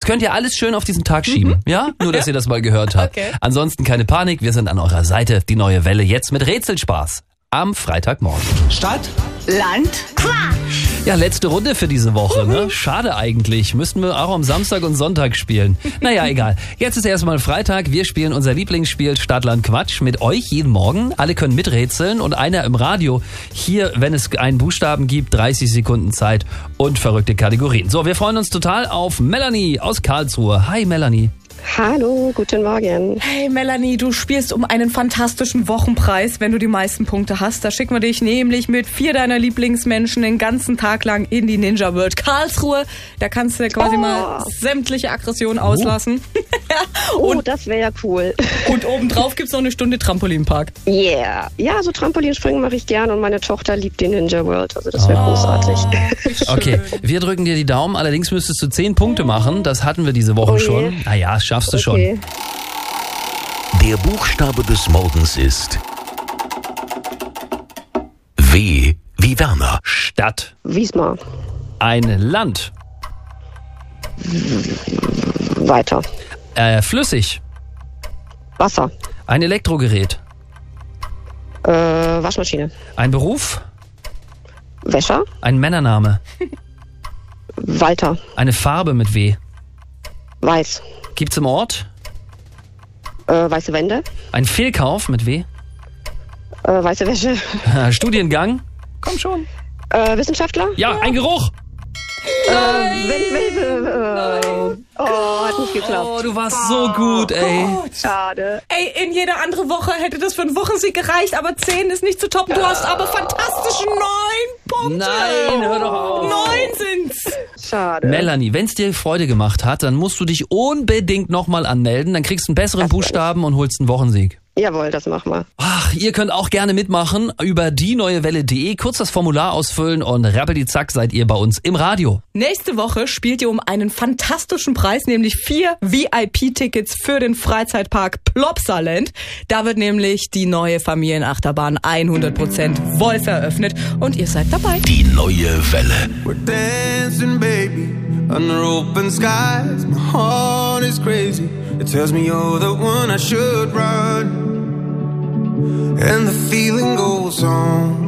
könnt ihr alles schön auf diesen Tag schieben. Ja? Nur, dass ihr das mal gehört habt. Okay. Ansonsten keine Panik, wir sind an eurer Seite. Die neue Welle jetzt mit Rätselspaß. Am Freitagmorgen. Stadt, Land, Quatsch. Ja, letzte Runde für diese Woche, ne? Schade eigentlich. Müssten wir auch am Samstag und Sonntag spielen. Naja, egal. Jetzt ist erstmal Freitag. Wir spielen unser Lieblingsspiel Stadt, Land, Quatsch mit euch jeden Morgen. Alle können miträtseln und einer im Radio. Hier, wenn es einen Buchstaben gibt, 30 Sekunden Zeit und verrückte Kategorien. So, wir freuen uns total auf Melanie aus Karlsruhe. Hi, Melanie. Hallo, guten Morgen. Hey Melanie, du spielst um einen fantastischen Wochenpreis, wenn du die meisten Punkte hast. Da schicken wir dich nämlich mit 4 deiner Lieblingsmenschen den ganzen Tag lang in die Ninja World Karlsruhe. Da kannst du quasi mal sämtliche Aggressionen auslassen. Das wäre ja cool. Und obendrauf gibt's noch eine Stunde Trampolinpark. Yeah. Ja, so Trampolinspringen mache ich gern und meine Tochter liebt die Ninja World. Also das wäre großartig. Okay, wir drücken dir die Daumen. Allerdings müsstest du 10 Punkte machen. Das hatten wir diese Woche schon. Naja, schaffst du schon. Der Buchstabe des Morgens ist W wie Werner. Stadt. Wismar. Ein Land. Weiter. Flüssig. Wasser. Ein Elektrogerät. Waschmaschine. Ein Beruf. Wäscher. Ein Männername. Walter. Eine Farbe mit W. Weiß. Gibt's im Ort? Weiße Wände. Ein Fehlkauf mit W. Weiße Wäsche. Studiengang. Komm schon. Wissenschaftler. Ja, ein Geruch. Hat nicht geklappt. Oh, du warst so gut, ey. Schade. Ey, in jeder andere Woche hätte das für einen Wochensieg gereicht, aber 10 ist nicht zu toppen. Du hast aber fantastische 9 Punkte. Nein, hör doch auf. 9 sind's. Schade. Melanie, wenn's dir Freude gemacht hat, dann musst du dich unbedingt nochmal anmelden. Dann kriegst du einen besseren Buchstaben und holst einen Wochensieg. Jawohl, das machen wir. Ach, ihr könnt auch gerne mitmachen über dieneuewelle.de. Kurz das Formular ausfüllen und rappeldizack seid ihr bei uns im Radio. Nächste Woche spielt ihr um einen fantastischen Preis, nämlich 4 VIP-Tickets für den Freizeitpark Plopsaland. Da wird nämlich die neue Familienachterbahn 100% Wolf eröffnet und ihr seid dabei. Die neue Welle. we're dancing, baby, under open skies. My heart is crazy. It tells me you're the one I should run. And the feeling goes on.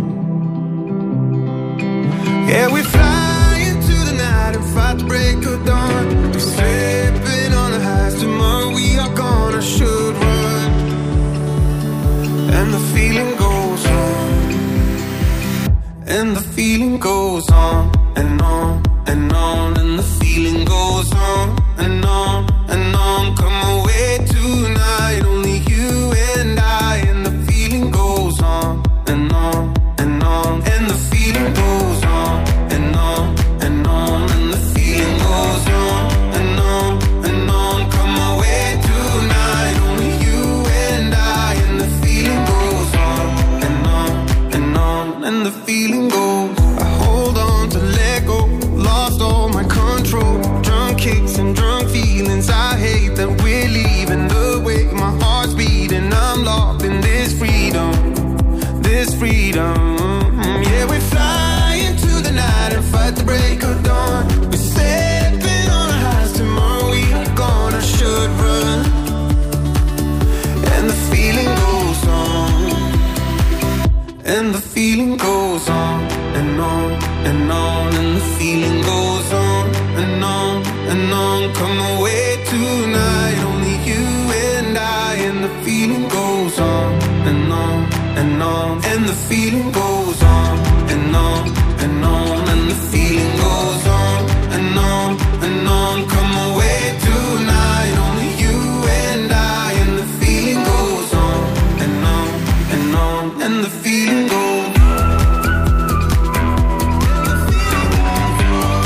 Yeah, we fly into the night and fight the break of dawn. We're slipping on the highs. Tomorrow we are gone. I should run. And the feeling goes on. And the feeling goes on and on and on. And the feeling goes on and on and on. Come away tonight, only you and I. And the feeling goes on and on and on. And the feeling goes on and on and on. And the feeling goes on and on and on. Come away tonight, only you and I. And the feeling goes on and on and on. And the feeling goes. I hold on to let go, lost all my control. Drunk kicks and drunk feelings. I hate that we're leaving the way my heart's beating. I'm locked in this freedom, this freedom. Yeah, we fly into the night and fight the break of dawn. We're stepping on our highs. Tomorrow we are gone. I should run. And the feeling goes on. And the feeling goes on and on and on. And the feeling goes on and on and on. Come away tonight, only you and I. And the feeling goes on and on and on. And the feeling goes on and on and on. And the feeling goes on and on and on. Come away tonight, only you and I. And the feeling goes on and on and on. And the feeling goes.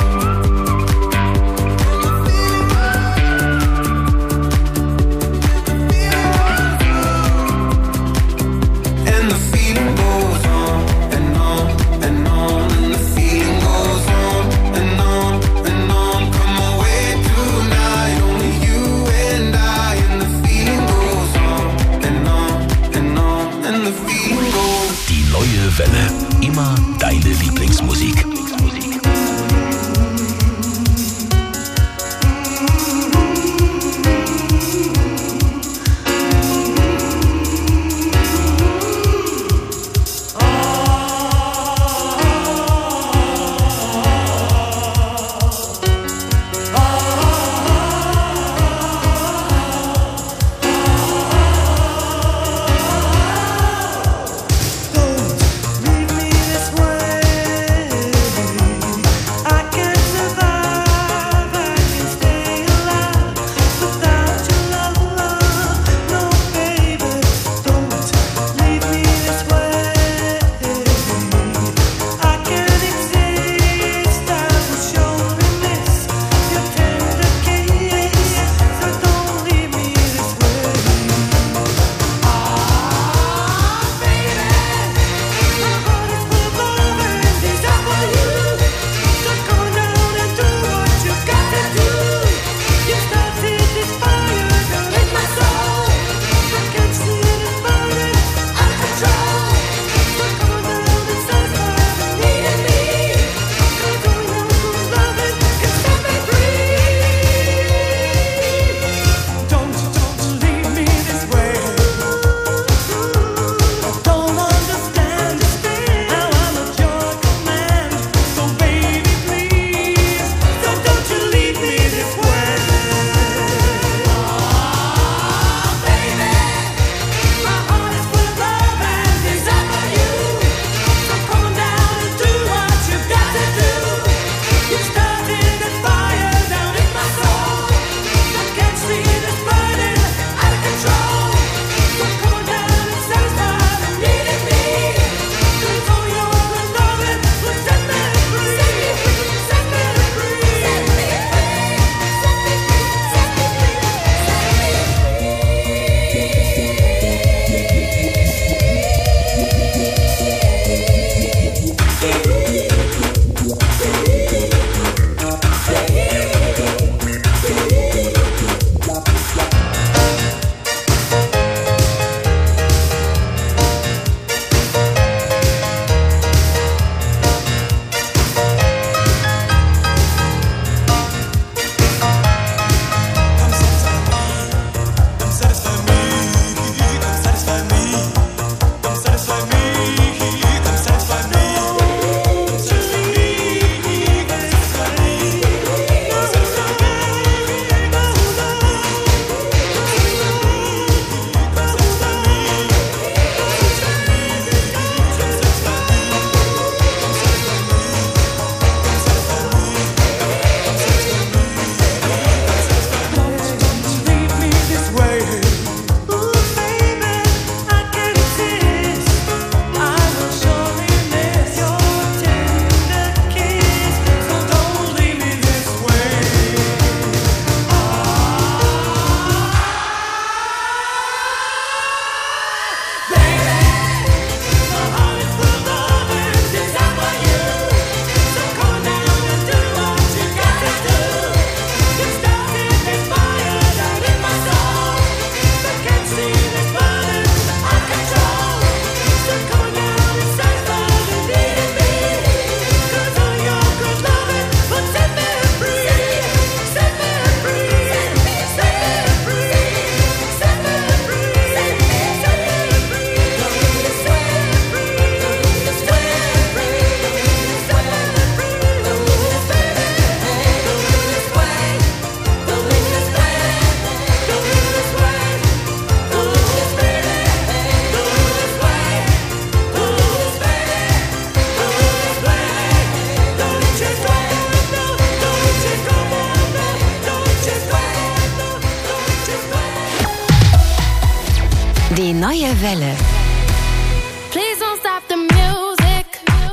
Die neue Welle. Please don't stop the music.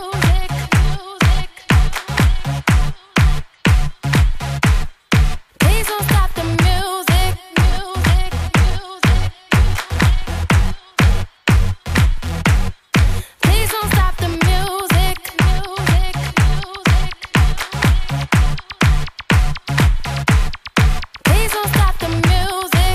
Please don't stop the music. Please don't stop the music. Please don't stop the music.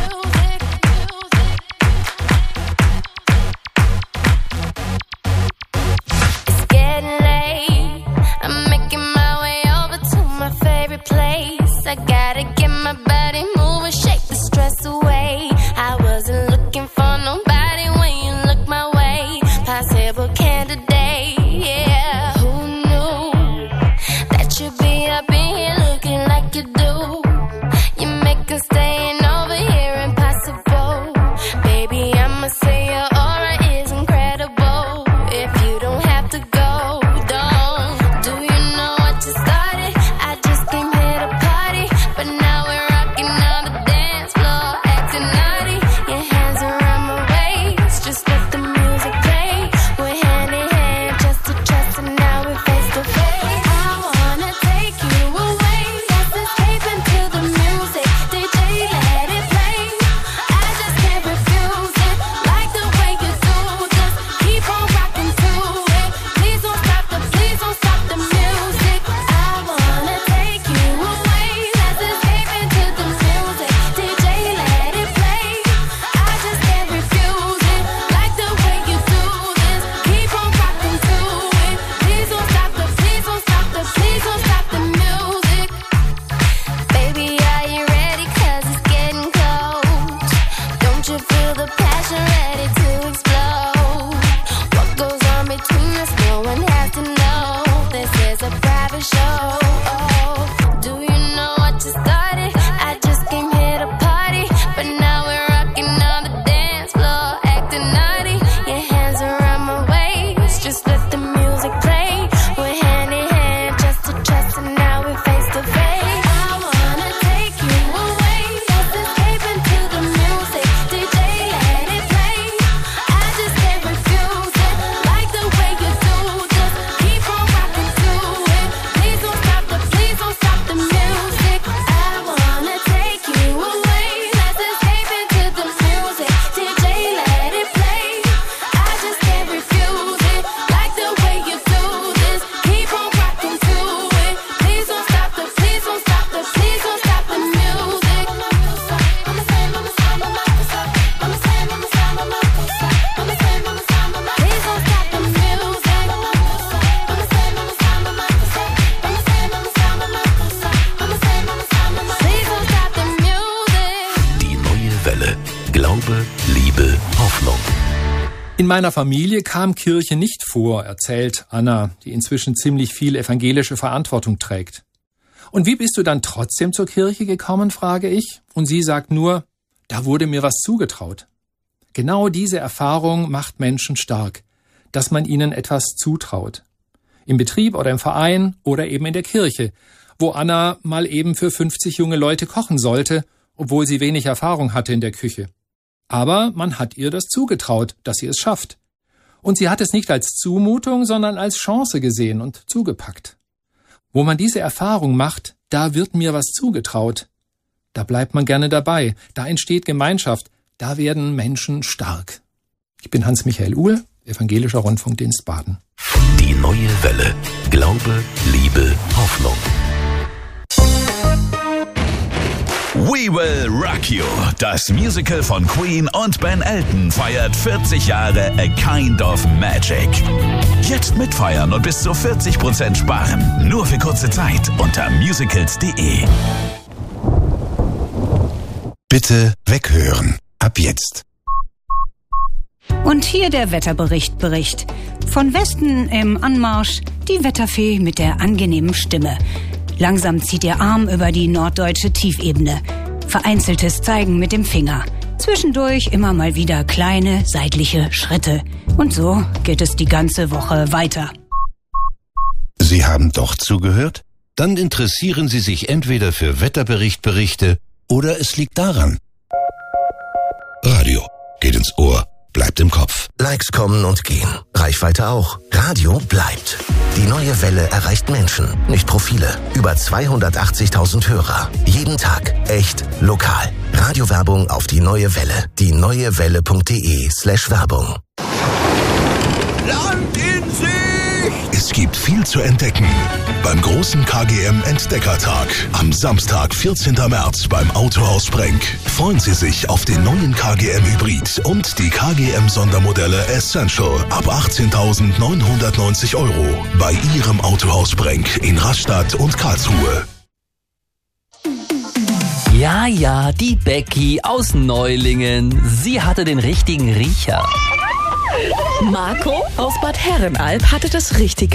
It's getting late. I'm making my way over to my favorite place. I gotta get my body moving, shake the stress away. I wasn't looking for nobody when you look my way. Possible candidate, yeah. Who knew that you'd be up in here looking like you do? You make us staying over here impossible. Baby, I'ma say your aura is incredible. If you don't have to go, don't. Do you know what you started? I just came here to party, but now we're rocking on the dance floor, acting naughty. Your hands around my waist, just let the music play. We're hand in hand, chest to chest, and now we're face to face. I wanna take you away, let's escape into the music. DJ, let it play. I just can't refuse it, like the way you do. Just keep on rocking to it. Please don't stop the music. I wanna take you away, let's escape into the music. DJ, let it play. I just can't refuse it, like the way you do this. Keep on rocking to it. Please don't stop the music. Baby, are you ready? 'Cause it's getting close. Don't you feel the passion ready to explode? What goes on between us, no one has to know. This is a private show. Do you know what you started? I just came here to party, but now we're rocking on the dance floor, acting naughty. Your hands around my waist, just let the music play. We're hand in hand, chest to chest, and now we're face to face. I wanna take you away, let's escape into the music. DJ, let it play. I just can't refuse it, like the way you do. Just keep on rocking to it. Please don't stop the music. I wanna take you away, let's escape into the music. DJ, let it play. I just can't refuse it, like the way you do this. Keep on rocking to it. Please don't stop the music. Please don't stop the music. Die neue Welle. Glaube, Liebe, Hoffnung. In meiner Familie kam Kirche nicht vor, erzählt Anna, die inzwischen ziemlich viel evangelische Verantwortung trägt. Und wie bist du dann trotzdem zur Kirche gekommen, frage ich. Und sie sagt nur, da wurde mir was zugetraut. Genau diese Erfahrung macht Menschen stark, dass man ihnen etwas zutraut. Im Betrieb oder im Verein oder eben in der Kirche, wo Anna mal eben für 50 junge Leute kochen sollte, obwohl sie wenig Erfahrung hatte in der Küche. Aber man hat ihr das zugetraut, dass sie es schafft. Und sie hat es nicht als Zumutung, sondern als Chance gesehen und zugepackt. Wo man diese Erfahrung macht, da wird mir was zugetraut. Da bleibt man gerne dabei, da entsteht Gemeinschaft, da werden Menschen stark. Ich bin Hans-Michael Uhl, Evangelischer Rundfunkdienst Baden. Die neue Welle. Glaube, Liebe, Hoffnung. We Will Rock You. Das Musical von Queen und Ben Elton feiert 40 Jahre A Kind of Magic. Jetzt mitfeiern und bis zu 40% sparen. Nur für kurze Zeit unter musicals.de. Bitte weghören. Ab jetzt. Und hier der Wetterbericht. Von Westen im Anmarsch die Wetterfee mit der angenehmen Stimme. Langsam zieht ihr Arm über die norddeutsche Tiefebene. Vereinzeltes Zeigen mit dem Finger. Zwischendurch immer mal wieder kleine seitliche Schritte. Und so geht es die ganze Woche weiter. Sie haben doch zugehört? Dann interessieren Sie sich entweder für Wetterberichte oder es liegt daran. Radio. geht ins Ohr, bleibt im Kopf. Likes kommen und gehen. Reichweite auch. Radio bleibt. Die neue Welle erreicht Menschen, nicht Profile. Über 280.000 Hörer. Jeden Tag. Echt lokal. Radiowerbung auf die neue Welle. dieneuewelle.de/Werbung. Land in Sicht! Es gibt viel zu entdecken beim großen KGM Entdeckertag. Am Samstag, 14. März beim Autohaus Brenk. Freuen Sie sich auf den neuen KGM Hybrid und die KGM Sondermodelle Essential ab 18.990 € bei Ihrem Autohaus Brenk in Rastatt und Karlsruhe. Ja, die Becky aus Neulingen. Sie hatte den richtigen Riecher. Marco aus Bad Herrenalb hatte das richtige